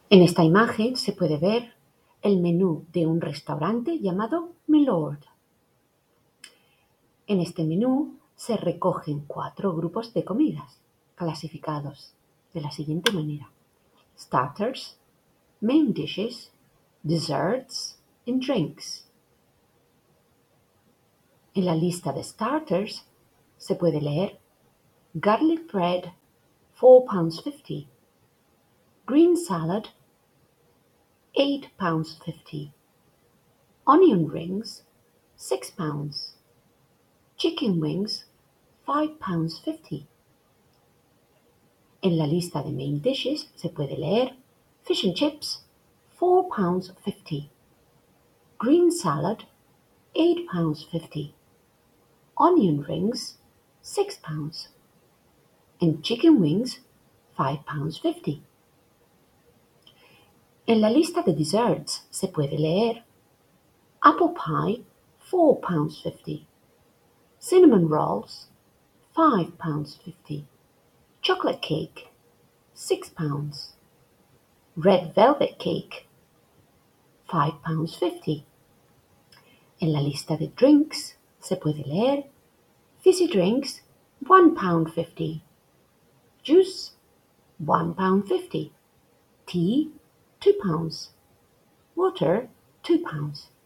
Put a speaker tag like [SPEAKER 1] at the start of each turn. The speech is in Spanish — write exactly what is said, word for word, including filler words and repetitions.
[SPEAKER 1] En esta imagen se puede ver el menú de un restaurante llamado Milord. En este menú se recogen cuatro grupos de comidas, clasificados de la siguiente manera: starters, main dishes, desserts and drinks. En la lista de starters se puede leer garlic bread, four pounds fifty, green salad, eight pounds fifty, onion rings, six pounds, chicken wings, five pounds fifty. En la lista de main dishes se puede leer fish and chips, four pounds fifty, green salad, eight pounds fifty, onion rings, six pounds, and chicken wings, five pounds fifty. En la lista de desserts se puede leer apple pie, four pounds fifty, cinnamon rolls, five pounds fifty, chocolate cake, six pounds, red velvet cake, five pounds fifty. En la lista de drinks se puede leer fizzy drinks, one pound fifty, juice, one pound fifty, tea, two pounds, water, two pounds.